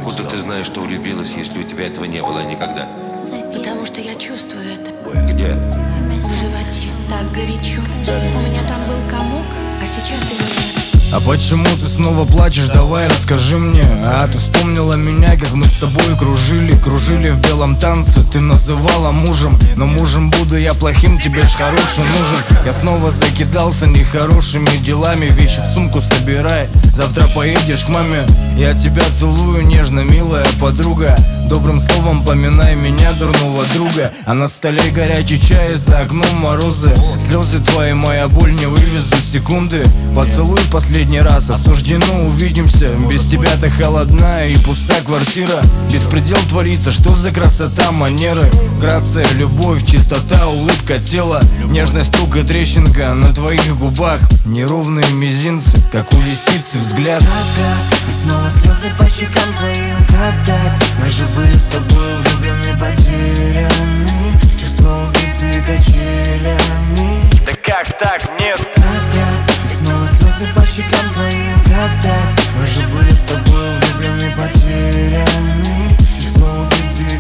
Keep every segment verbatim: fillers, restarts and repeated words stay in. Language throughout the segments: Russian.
Откуда ты знаешь, что влюбилась, если у тебя этого не было никогда? Потому что я чувствую это. Где? В животе так горячо. У меня там был комок, а сейчас его нет. А почему ты снова плачешь? Давай расскажи мне. А ты вспомнила меня, как мы с тобой кружили Кружили в белом танце, ты называла мужем. Но мужем буду я плохим, тебе ж хороший нужен. Я снова закидался нехорошими делами. Вещи в сумку собирай, завтра поедешь к маме. Я тебя целую нежно, милая подруга. Добрым словом поминай меня, дурного друга. А на столе горячий чай, за окном морозы. Слезы твои, моя боль, не вывезу секунды. Поцелуй в последний раз, осуждено, увидимся. Без тебя ты холодная и пустая квартира. Беспредел творится, что за красота, манеры. Грация, любовь, чистота, улыбка тела. Нежность, стук и трещинка на твоих губах. Неровные мизинцы, как у лисицы взгляд. И снова слезы по щекам твоим. Как так? Мы же были с тобой влюблены, потеряны. Чувства убиты качелями. Да как так? Нет. Как так? И снова слезы по щекам твоим. Как так? Мы же были с тобой влюблены, потеряны. Чувства убиты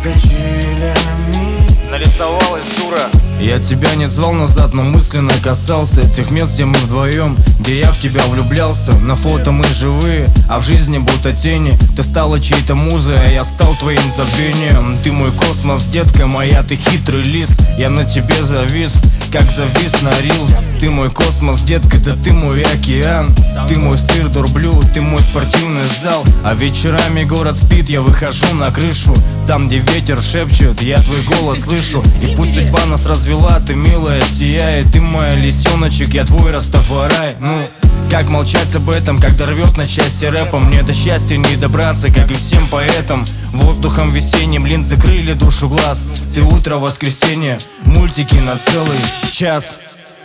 качелями. Нарисовалась дура. Я тебя не звал назад, но мысленно касался тех мест, где мы вдвоем, где я в тебя влюблялся. На фото мы живые, а в жизни будто тени. Ты стала чьей-то музой, а я стал твоим забвением. Ты мой космос, детка моя, ты хитрый лис. Я на тебе завис, как завис на рилс. Ты мой космос, детка, да ты мой океан. Ты мой сыр дурблю, ты мой спортивный зал. А вечерами город спит, я выхожу на крышу. Там, где ветер шепчет, я твой голос слышу. И пусть судьба нас развела, ты милая, сияет. Ты моя лисеночек, я твой Растафарай. Ну, как молчать об этом, когда рвет на части рэпом. Мне до счастья не добраться, как и всем поэтам. Воздухом весенним линзы крыли душу глаз. Ты утро воскресенье, мультики на целый час.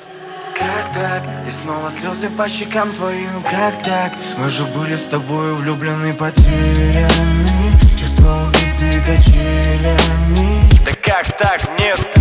Как так? И снова слезы по щекам твоим. Как так? Мы же были с тобой влюблены, потеряны. Чувства убиты качелями. Да как так? Нет.